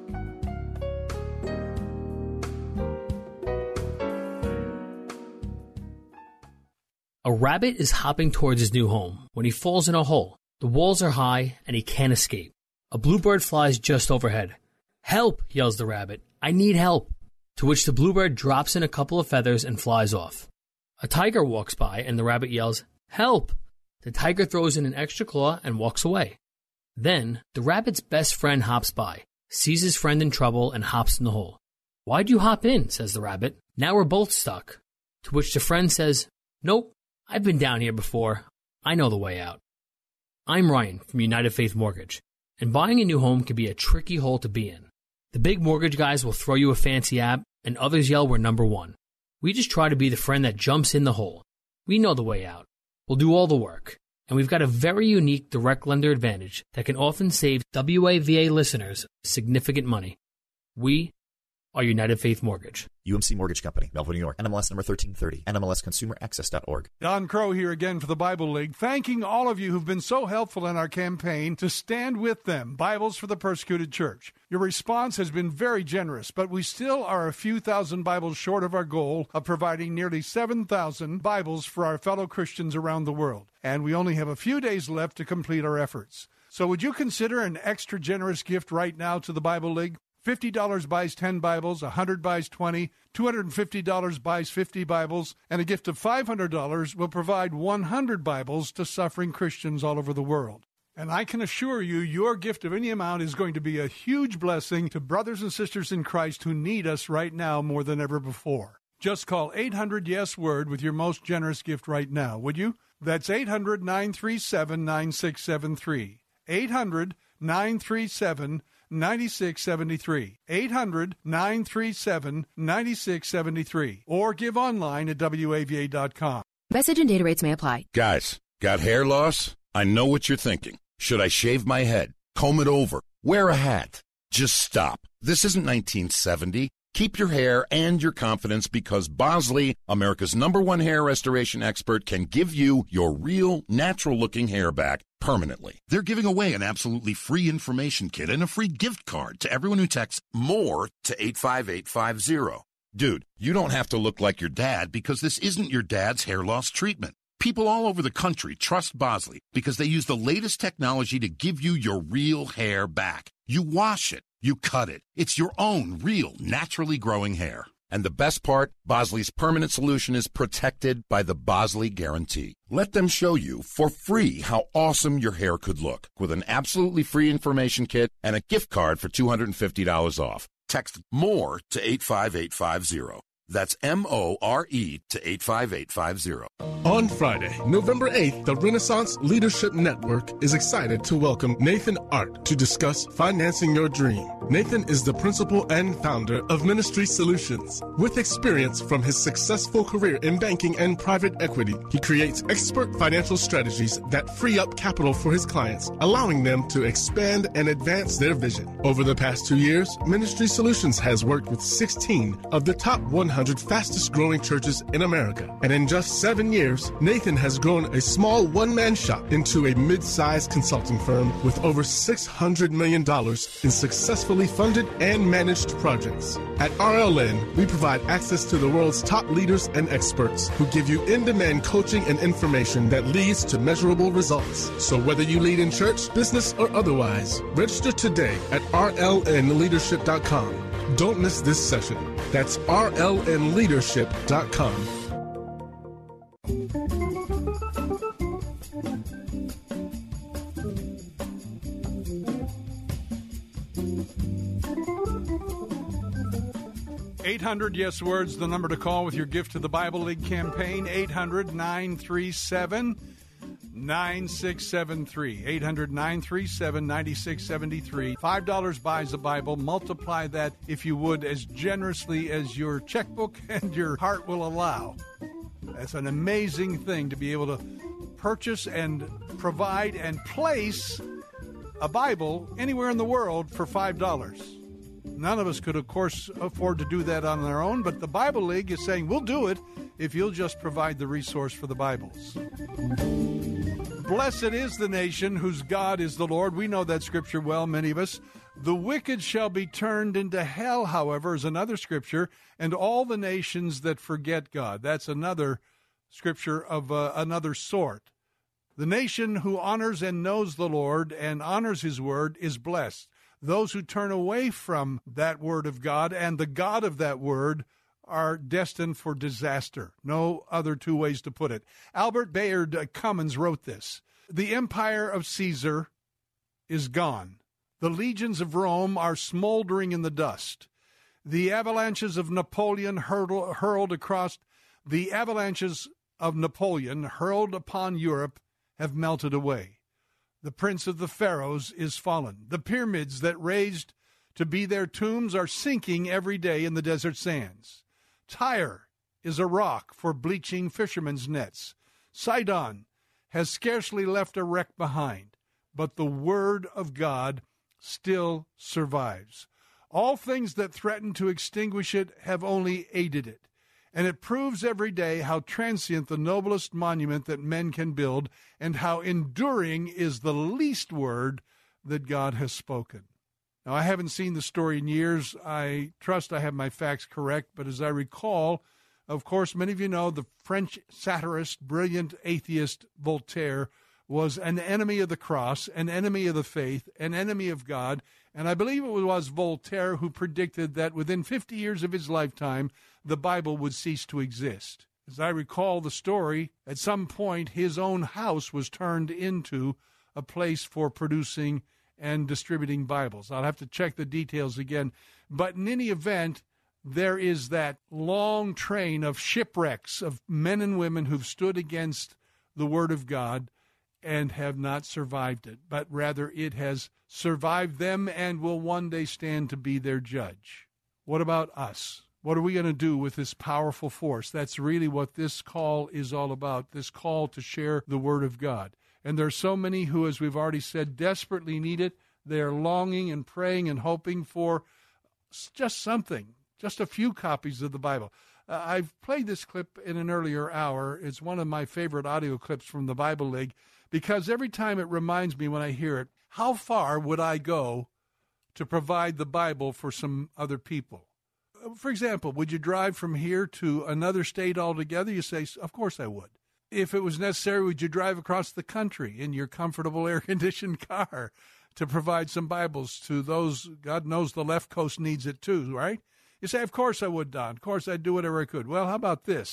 A rabbit is hopping towards his new home when he falls in a hole. The walls are high and he can't escape. A bluebird flies just overhead. "Help!" yells the rabbit. "I need help." To which the bluebird drops in a couple of feathers and flies off. A tiger walks by and the rabbit yells, "Help!" The tiger throws in an extra claw and walks away. Then the rabbit's best friend hops by, sees his friend in trouble and hops in the hole. "Why'd you hop in?" says the rabbit. "Now we're both stuck." To which the friend says, "Nope. I've been down here before. I know the way out." I'm Ryan from United Faith Mortgage, and buying a new home can be a tricky hole to be in. The big mortgage guys will throw you a fancy app, and others yell we're number one. We just try to be the friend that jumps in the hole. We know the way out. We'll do all the work, and we've got a very unique direct lender advantage that can often save W A V A listeners significant money. We are United Faith Mortgage. U M C Mortgage Company, Melville, New York. N M L S number thirteen thirty. N M L S consumer access dot org. Don Crow here again for the Bible League, thanking all of you who've been so helpful in our campaign to stand with them, Bibles for the Persecuted Church. Your response has been very generous, but we still are a few thousand Bibles short of our goal of providing nearly seven thousand Bibles for our fellow Christians around the world. And we only have a few days left to complete our efforts. So would you consider an extra generous gift right now to the Bible League? fifty dollars buys ten Bibles, one hundred dollars buys twenty, two hundred fifty dollars buys fifty Bibles, and a gift of five hundred dollars will provide one hundred Bibles to suffering Christians all over the world. And I can assure you, your gift of any amount is going to be a huge blessing to brothers and sisters in Christ who need us right now more than ever before. Just call eight hundred yes word with your most generous gift right now, would you? That's eight hundred nine three seven nine six seven three. eight hundred nine three seven nine six seven three. eight hundred nine three seven nine six seven three. Or give online at W A V A dot com. Message and data rates may apply. Guys, got hair loss? I know what you're thinking. Should I shave my head? Comb it over? Wear a hat? Just stop. This isn't nineteen seventy. Keep your hair and your confidence because Bosley, America's number one hair restoration expert, can give you your real, natural-looking hair back permanently. They're giving away an absolutely free information kit and a free gift card to everyone who texts MORE to eight five eight five zero. Dude, you don't have to look like your dad because this isn't your dad's hair loss treatment. People all over the country trust Bosley because they use the latest technology to give you your real hair back. You wash it. You cut it. It's your own real, naturally growing hair. And the best part, Bosley's permanent solution is protected by the Bosley Guarantee. Let them show you for free how awesome your hair could look with an absolutely free information kit and a gift card for two hundred fifty dollars off. Text MORE to eight five eight five zero. That's M O R E to eight five eight five zero. On Friday, November eighth, the Renaissance Leadership Network is excited to welcome Nathan Art to discuss financing your dream. Nathan is the principal and founder of Ministry Solutions. With experience from his successful career in banking and private equity, he creates expert financial strategies that free up capital for his clients, allowing them to expand and advance their vision. Over the past two years, Ministry Solutions has worked with sixteen of the top one hundred fastest growing churches in America. And in just seven years, Nathan has grown a small one-man shop into a mid-sized consulting firm with over six hundred million dollars in successfully funded and managed projects. At R L N, we provide access to the world's top leaders and experts who give you in-demand coaching and information that leads to measurable results. So whether you lead in church, business, or otherwise, register today at R L N leadership dot com. Don't miss this session. That's R L N leadership dot com. eight hundred Yes Words, the number to call with your gift to the Bible League campaign. eight hundred nine three seven nine six seven three. eight hundred nine three seven nine six seven three. five dollars buys a Bible. Multiply that, if you would, as generously as your checkbook and your heart will allow. That's an amazing thing to be able to purchase and provide and place a Bible anywhere in the world for five dollars. None of us could, of course, afford to do that on our own, but the Bible League is saying, we'll do it if you'll just provide the resource for the Bibles. Blessed is the nation whose God is the Lord. We know that scripture well, many of us. The wicked shall be turned into hell, however, is another scripture, and all the nations that forget God. That's another scripture of uh, another sort. The nation who honors and knows the Lord and honors his word is blessed. Those who turn away from that word of God and the God of that word are destined for disaster. No other two ways to put it. Albert Bayard Cummins wrote this: the empire of Caesar is gone. The legions of Rome are smoldering in the dust. The avalanches of Napoleon hurled, hurled across the avalanches of Napoleon hurled upon Europe have melted away. The prince of the pharaohs is fallen. The pyramids that raised to be their tombs are sinking every day in the desert sands. Tyre is a rock for bleaching fishermen's nets. Sidon has scarcely left a wreck behind, but the word of God still survives. All things that threaten to extinguish it have only aided it, and it proves every day how transient the noblest monument that men can build, and how enduring is the least word that God has spoken. Now, I haven't seen the story in years. I trust I have my facts correct, but as I recall, of course, many of you know the French satirist, brilliant atheist Voltaire was an enemy of the cross, an enemy of the faith, an enemy of God, and I believe it was Voltaire who predicted that within fifty years of his lifetime, the Bible would cease to exist. As I recall the story, at some point his own house was turned into a place for producing and distributing Bibles. I'll have to check the details again. But in any event, there is that long train of shipwrecks of men and women who've stood against the Word of God and have not survived it, but rather it has survived them and will one day stand to be their judge. What about us? What are we going to do with this powerful force? That's really what this call is all about, this call to share the Word of God. And there are so many who, as we've already said, desperately need it. They are longing and praying and hoping for just something, just a few copies of the Bible. Uh, I've played this clip in an earlier hour. It's one of my favorite audio clips from the Bible League because every time it reminds me when I hear it, how far would I go to provide the Bible for some other people? For example, would you drive from here to another state altogether? You say, of course I would. If it was necessary, would you drive across the country in your comfortable air-conditioned car to provide some Bibles to those? God knows the left coast needs it too, right? You say, of course I would, Don. Of course I'd do whatever I could. Well, how about this?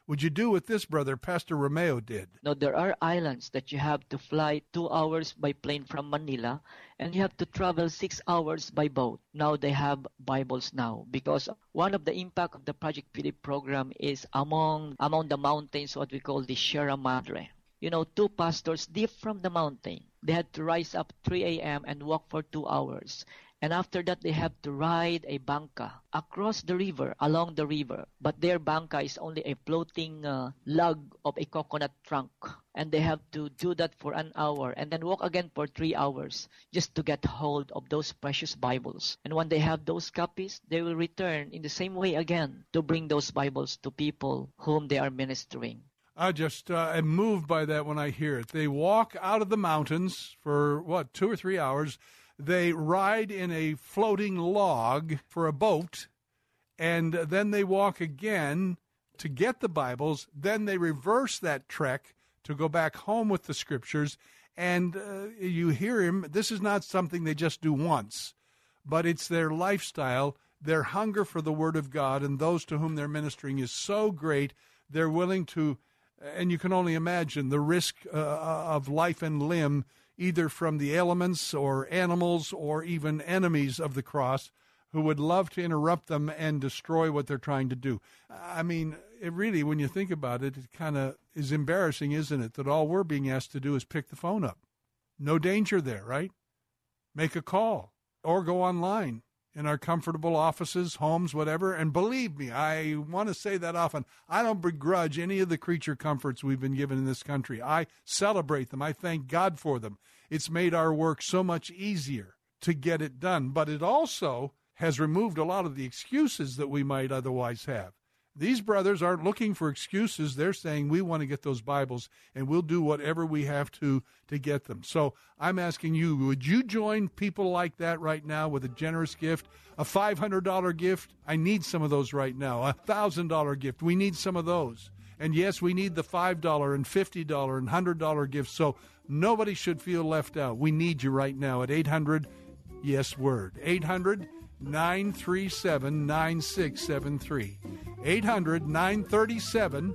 would you do what this brother, Pastor Romeo, did? Now, there are islands that you have to fly two hours by plane from Manila, and you have to travel six hours by boat. Now they have Bibles now, because one of the impact of the Project Philip program is among among the mountains, what we call the Sierra Madre. You know, two pastors deep from the mountain, they had to rise up three a.m. and walk for two hours. And after that, they have to ride a banca across the river, along the river. But their banca is only a floating uh, log of a coconut trunk. And they have to do that for an hour and then walk again for three hours just to get hold of those precious Bibles. And when they have those copies, they will return in the same way again to bring those Bibles to people whom they are ministering. I just uh, am moved by that when I hear it. They walk out of the mountains for, what, two or three hours. They ride in a floating log for a boat, and then they walk again to get the Bibles. Then they reverse that trek to go back home with the Scriptures. And uh, you hear him, this is not something they just do once, but it's their lifestyle. Their hunger for the Word of God and those to whom they're ministering is so great, they're willing to, and you can only imagine the risk uh, of life and limb, either from the elements or animals or even enemies of the cross who would love to interrupt them and destroy what they're trying to do. I mean, it really, when you think about it, it kind of is embarrassing, isn't it, that all we're being asked to do is pick the phone up. No danger there, right? Make a call or go online in our comfortable offices, homes, whatever. And believe me, I want to say that often, I don't begrudge any of the creature comforts we've been given in this country. I celebrate them. I thank God for them. It's made our work so much easier to get it done. But it also has removed a lot of the excuses that we might otherwise have. These brothers aren't looking for excuses. They're saying, we want to get those Bibles, and we'll do whatever we have to to get them. So I'm asking you, would you join people like that right now with a generous gift? A five hundred dollars gift? I need some of those right now. A one thousand dollars gift? We need some of those. And yes, we need the five dollars and fifty dollars and one hundred dollars gifts. So nobody should feel left out. We need you right now at eight hundred, yes, word. eight hundred, nine three seven, nine six seven three. eight hundred, nine three seven,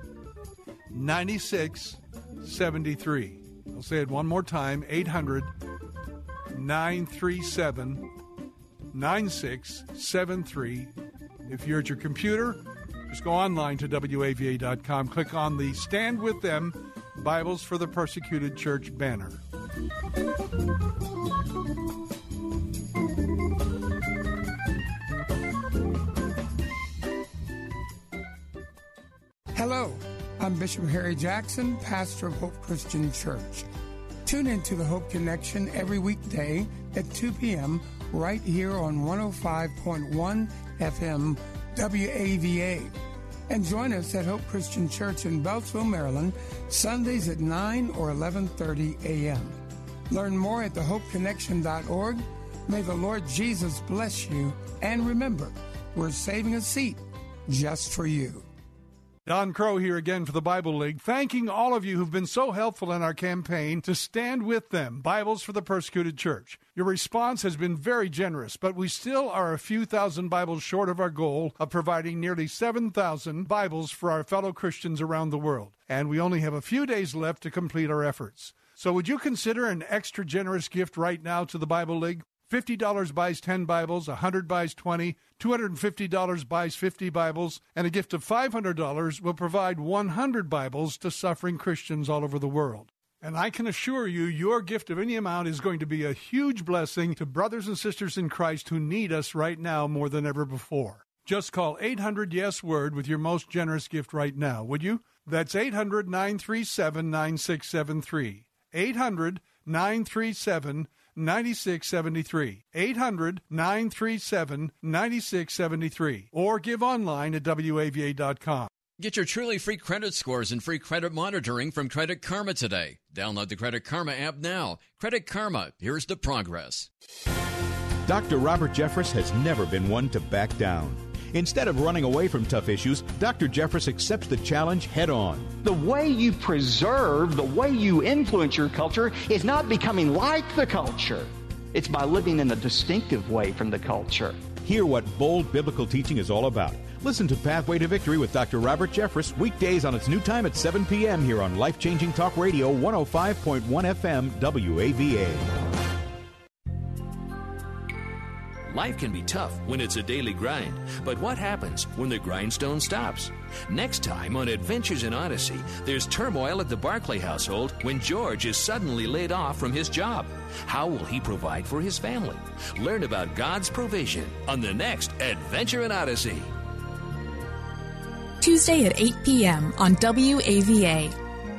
nine six seven three. I'll say it one more time. eight hundred, nine three seven, nine six seven three. If you're at your computer, just go online to W A V A dot com. Click on the Stand With Them Bibles for the Persecuted Church banner. Hello, I'm Bishop Harry Jackson, pastor of Hope Christian Church. Tune into the Hope Connection every weekday at two p.m. right here on one oh five point one F M W A V A. And join us at Hope Christian Church in Beltsville, Maryland, Sundays at nine or eleven thirty a.m. Learn more at the hope connection dot org. May the Lord Jesus bless you. And remember, we're saving a seat just for you. Don Crow here again for the Bible League, thanking all of you who've been so helpful in our campaign to Stand With Them, Bibles for the Persecuted Church. Your response has been very generous, but we still are a few thousand Bibles short of our goal of providing nearly seven thousand Bibles for our fellow Christians around the world. And we only have a few days left to complete our efforts. So would you consider an extra generous gift right now to the Bible League? fifty dollars buys ten Bibles, one hundred dollars buys twenty, two hundred fifty dollars buys fifty Bibles, and a gift of five hundred dollars will provide one hundred Bibles to suffering Christians all over the world. And I can assure you, your gift of any amount is going to be a huge blessing to brothers and sisters in Christ who need us right now more than ever before. Just call eight hundred yes word with your most generous gift right now, would you? That's eight hundred, nine three seven, nine six seven three. eight hundred, nine three seven, nine six seven three. eight hundred, nine three seven, nine six seven three. Or give online at W A V A dot com. Get your truly free credit scores and free credit monitoring from Credit Karma today. Download the Credit Karma app now. Credit Karma, here's the progress. Doctor Robert Jeffress has never been one to back down. Instead of running away from tough issues, Doctor Jeffress accepts the challenge head on. The way you preserve, the way you influence your culture is not becoming like the culture. It's by living in a distinctive way from the culture. Hear what bold biblical teaching is all about. Listen to Pathway to Victory with Doctor Robert Jeffress weekdays on its new time at seven p.m. here on Life Changing Talk Radio one oh five point one F M W A V A. Life can be tough when it's a daily grind, but what happens when the grindstone stops? Next time on Adventures in Odyssey, there's turmoil at the Barclay household when George is suddenly laid off from his job. How will he provide for his family? Learn about God's provision on the next Adventure in Odyssey. Tuesday at eight p.m. on W A V A.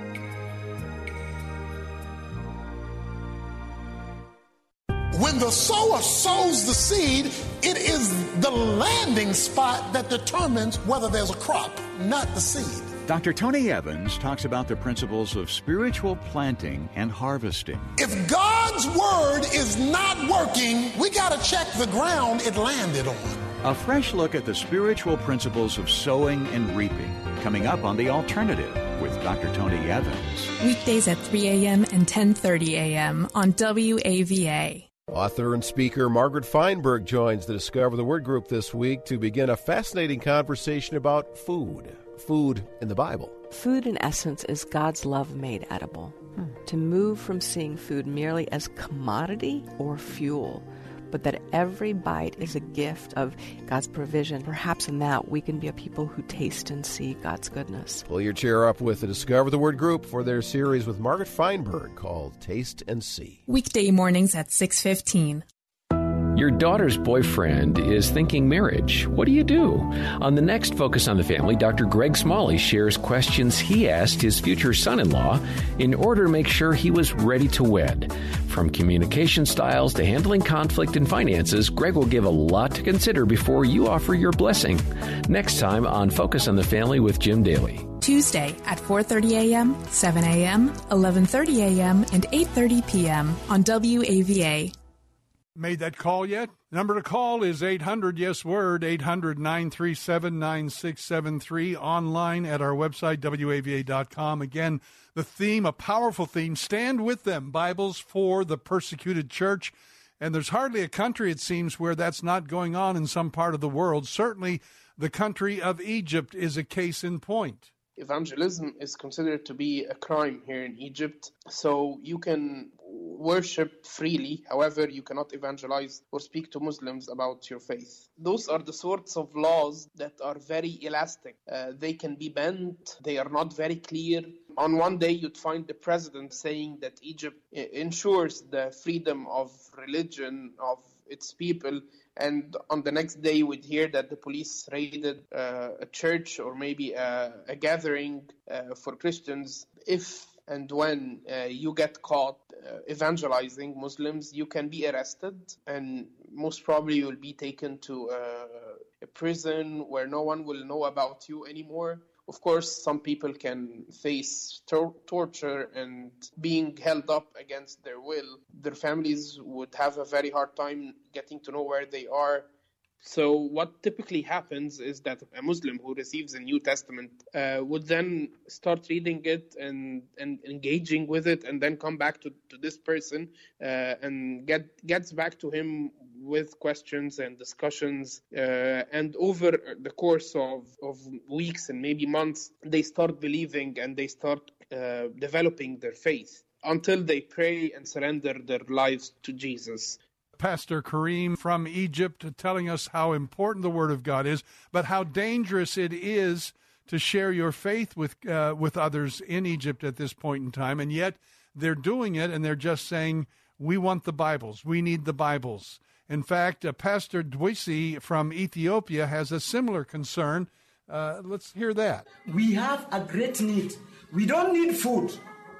When the sower sows the seed, it is the landing spot that determines whether there's a crop, not the seed. Doctor Tony Evans talks about the principles of spiritual planting and harvesting. If God's word is not working, we got to check the ground it landed on. A fresh look at the spiritual principles of sowing and reaping, coming up on The Alternative with Doctor Tony Evans. Weekdays at three a.m. and ten thirty a.m. on W A V A. Author and speaker Margaret Feinberg joins the Discover the Word group this week to begin a fascinating conversation about food. Food in the Bible. Food, in essence, is God's love made edible. Hmm. To move from seeing food merely as commodity or fuel, but that every bite is a gift of God's provision. Perhaps in that we can be a people who taste and see God's goodness. Pull your chair up with the Discover the Word group for their series with Margaret Feinberg called Taste and See. Weekday mornings at six fifteen. Your daughter's boyfriend is thinking marriage. What do you do? On the next Focus on the Family, Doctor Greg Smalley shares questions he asked his future son-in-law in order to make sure he was ready to wed. From communication styles to handling conflict and finances, Greg will give a lot to consider before you offer your blessing. Next time on Focus on the Family with Jim Daly. Tuesday at four thirty a.m., seven a.m., eleven thirty a.m., and eight thirty p.m. on W A V A. Made that call yet? Number to call is eight hundred yes word, eight hundred nine three seven nine six seven three, online at our website, W A V A dot com. Again, the theme, a powerful theme, Stand With Them, Bibles for the Persecuted Church. And there's hardly a country, it seems, where that's not going on in some part of the world. Certainly, the country of Egypt is a case in point. Evangelism is considered to be a crime here in Egypt, so you can worship freely. However, you cannot evangelize or speak to Muslims about your faith. Those are the sorts of laws that are very elastic. Uh, they can be bent. They are not very clear. On one day, you'd find the president saying that Egypt ensures the freedom of religion of its people, and on the next day we'd hear that the police raided uh, a church or maybe a, a gathering uh, for Christians. If and when uh, you get caught uh, evangelizing Muslims, you can be arrested, and most probably you'll be taken to uh, a prison where no one will know about you anymore. Of course, some people can face tor- torture and being held up against their will. Their families would have a very hard time getting to know where they are. So what typically happens is that a Muslim who receives a New Testament uh, would then start reading it and, and engaging with it, and then come back to, to this person uh, and get gets back to him with questions and discussions. Uh, and over the course of, of weeks and maybe months, they start believing and they start uh, developing their faith until they pray and surrender their lives to Jesus. Pastor Kareem from Egypt telling us how important the Word of God is, but how dangerous it is to share your faith with uh, with others in Egypt at this point in time. And yet they're doing it, and they're just saying, we want the Bibles. We need the Bibles. In fact, uh, Pastor Dwisi from Ethiopia has a similar concern. Uh, let's hear that. We have a great need. We don't need food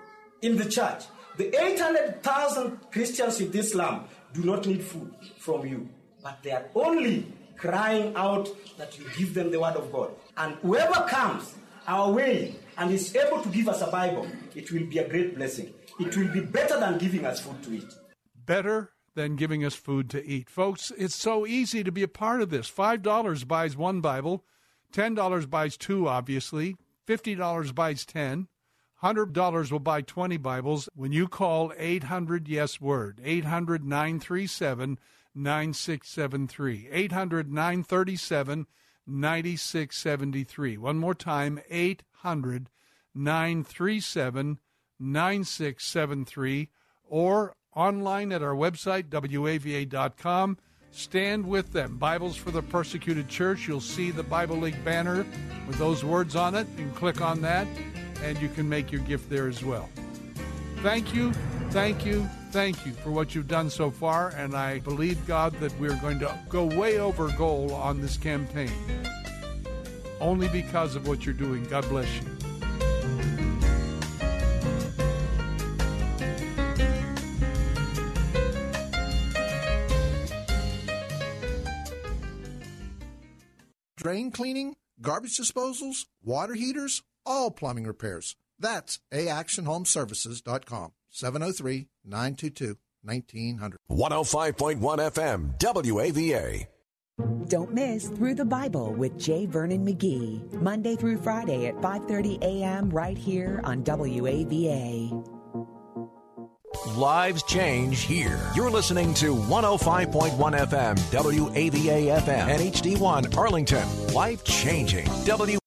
in the church. The eight hundred thousand Christians in Islam do not need food from you, but they are only crying out that you give them the Word of God. And whoever comes our way and is able to give us a Bible, it will be a great blessing. It will be better than giving us food to eat. Better than giving us food to eat. Folks, it's so easy to be a part of this. five dollars buys one Bible, ten dollars buys two, obviously, fifty dollars buys ten, one hundred dollars will buy twenty Bibles when you call eight hundred yes word, eight hundred nine three seven nine six seven three. eight hundred, nine three seven, nine six seven three. One more time, eight hundred, nine three seven, nine six seven three, or online at our website, W A V A dot com. Stand with them. Bibles for the Persecuted Church. You'll see the Bible League banner with those words on it. You can click on that, and you can make your gift there as well. Thank you, thank you, thank you for what you've done so far, and I believe, God, that we're going to go way over goal on this campaign, only because of what you're doing. God bless you. Drain cleaning, garbage disposals, water heaters, all plumbing repairs. That's a action home services dot com. seven oh three, nine two two, nineteen hundred. one oh five point one F M, W A V A. Don't miss Through the Bible with J. Vernon McGee, Monday through Friday at five thirty a.m. right here on W A V A. Lives change here. You're listening to one oh five point one F M, W A V A F M, and H D one Arlington. Life changing. W